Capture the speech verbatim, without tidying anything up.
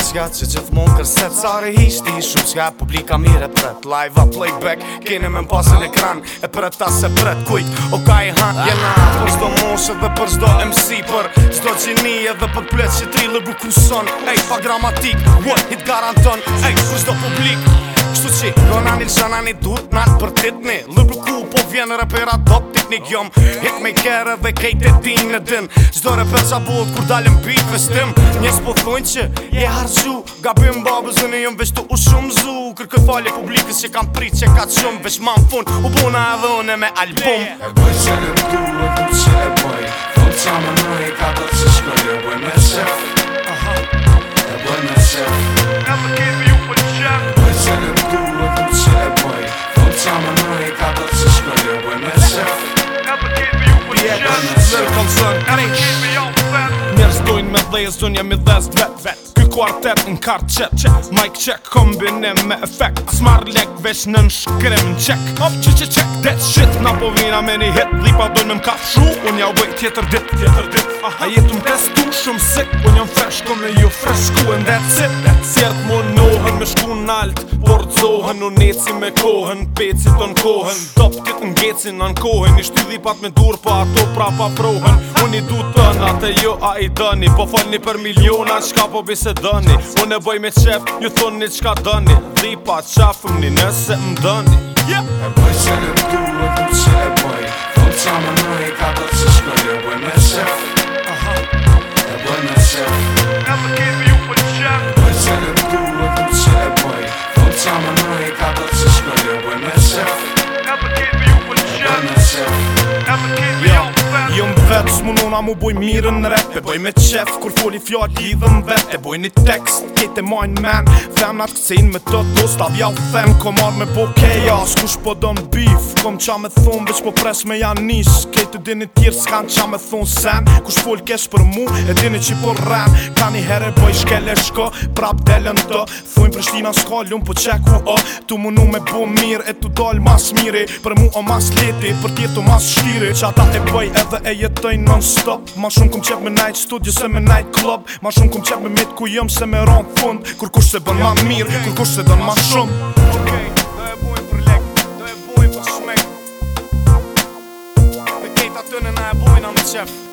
Shka që gjithmon kërset sare hishti Shumë shka publika mire pret Live a playback Kene me m'pasën ekran E pret ta se pret kujt O ka i han Jena për zdo moshe dhe për zdo M C Për zdo gjeni edhe për plet që tri lëbru kuson Ej pa gramatik What hit garanton Ej për zdo publik Kështu që gona një gjana një dur Natë për titni Lëbru ku po vjen repera top Tiknik jom hitmaker edhe kejt e din e din Zdo reper qa bot kur dalim beat festim Njes po thojnë që je hargju Gabim babës dhe në jëm veç të u shumë zu Kërkë falje publikës që kam prit që ka të shumë Veç ma më fun u buna edhe une me album E bëj që në mdu e du që e bëj Thom qa më nëj ka do që shkoj E bëj me qef E bëj me qef Never give you a check E bëj që në mdu e du që e bëj Thom qa më nëj ka do që shkoj E bëj me qef Never give you a check Never give me your fat Njerës dojnë me dhejës, dojnë jam i dhes vet vet Ky kuartet në kart qep qep Mic check kombinim me efekt Smar lek vesh në në shkrim në qek Op që që qek that shit Na po vina me një hit Dhipa dojnë me m'ka shu Unë ja uaj tjetër dit Tjetër dit A jetu m'testu shumë sik Unë jam fresh kom me ju freshku And that's it Cjert mu nohen me shku n'alt Por t'zohen unë neci me kohën Peci të n'kohen Top tit n'gecin në n'kohen I shty dhipat me dur Pa ato pra pa prohen Unë i du tënat e jo a i dëni Po falni për miliona Qka po bisedoni Unë e bëj me qef Ju thoni qka dëni Dhipat qafëm një nëse m'dëni E bëj që në mdu e du që e bëj Thom qa më nëj ka do që shkoj E bëj me qef E bëj me qef Never give you a check E bëj që në mdu e du që e bëj Thom qa më nëj ka do që shkoj E bëj me qef Never give you a E bëj check me qef Never give me your fat Jom vet, s'munona mu boj mirën rap E boj me qef, kur foli fjall lidhën vet E boj një tekst, kete majnë men Femnat këcejn me të dost Avja u them, kom ar me bo keja S'kush po don beef, kom qa me thon Veç po pres me janë nis Kete dini tjirë s'kan qa me thon sen Kush fol kesh për mu, e dini që po ren Ka një herë boj shkele shko Prap delen të, thujnë Prishtina s'kallun Po qeku o, tu munu me bo mirë E tu dal mas miri Për mu o mas leti, për tjetu mas shkiri Qa ta e bëj edhe e jetojnë non stop Ma shumë kum qep me night studio se me night club Ma shumë kum qep me mit ku jëm se me ron fund Kur kush se bën ma mirë, kur kush se don ma shumë Okej, do e bojnë për lek Do e bojnë për shmek Dhe kejta tëne na e bojnë a me qef